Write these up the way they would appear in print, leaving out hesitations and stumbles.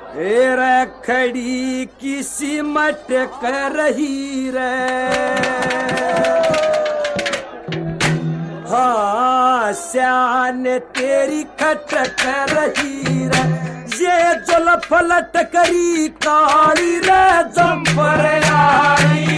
रे खड़ी किसी मटक रही रे, हाँ श्यान तेरी खटक रही रे, ये जल फलट करी काली रे जम्पर आई।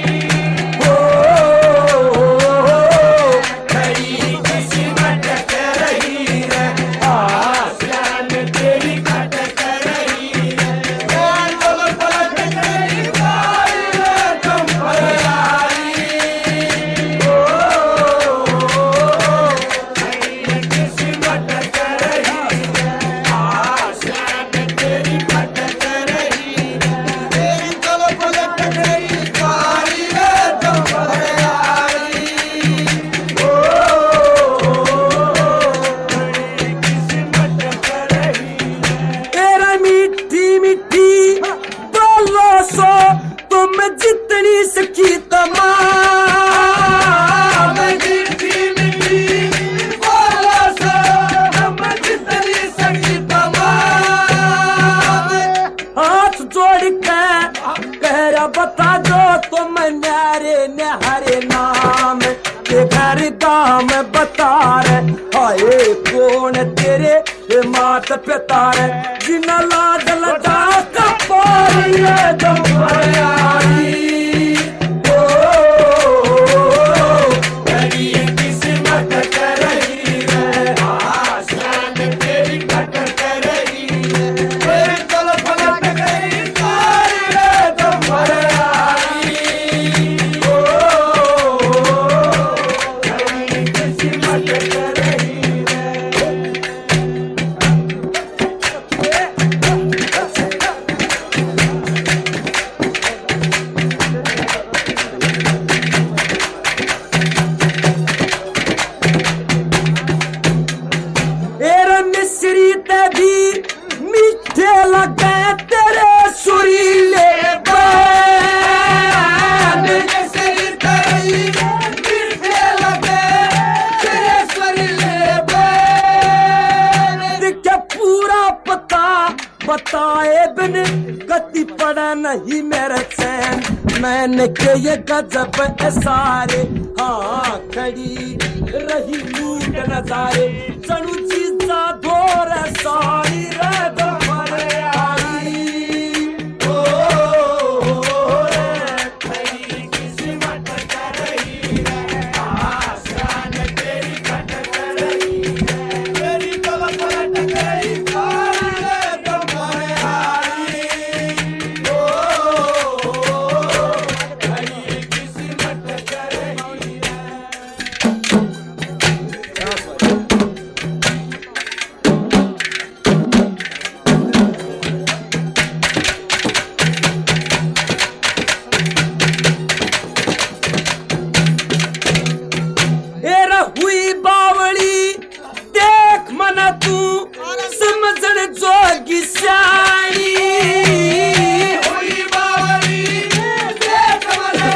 बता दो तुम न्यारे न्यारे नाम के घर दाम बता रे, हाय कौन तेरे मात पिता रे, जिना लाड लड़ा कपारी जम्पर आई। बताए बिन गति पड़ा नहीं मेरा चैन, मैंने के ये गजब सारे, हाँ खड़ी रही लूट नजारे, चलू चीजा धोर सारी जम्पर आई। खड़ी किस्मत कर रही है, आशान तेरी खटक रही है, तेरी तलब पलट गई जोगी साड़ी, हुई बावली देख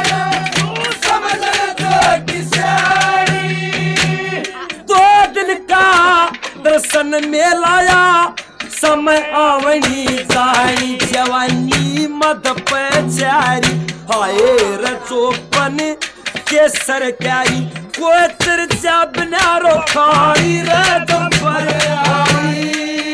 समझ जोगी साड़ी, दो दिन का दर्शन में लाया समय आवनी जानी, जवानी मद पैचारी, हाय रचोपन के सरकारी, कोई तिरछा बना रो खाई रे जम्पर आई।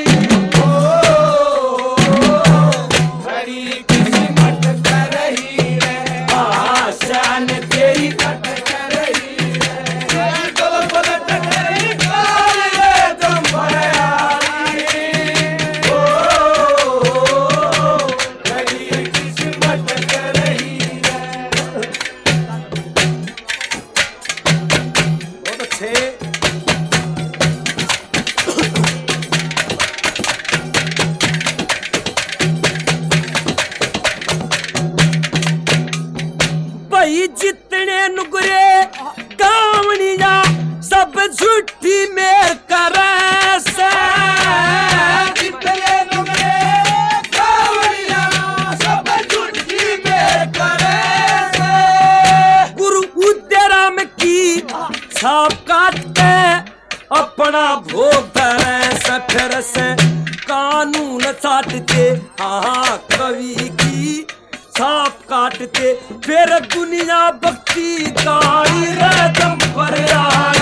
जितने नुगरे कावनिया सब झूठी मेर करे से, जितने नुगरे कावनिया सब झूठी मेर करे से, गुरु उद्यराम की छाप काट के अपना भोग धरे से, फिर से कानून साटते, हाँ कवि की सांप काटते, फिर दुनिया बख्शी गाड़ी रे जम पर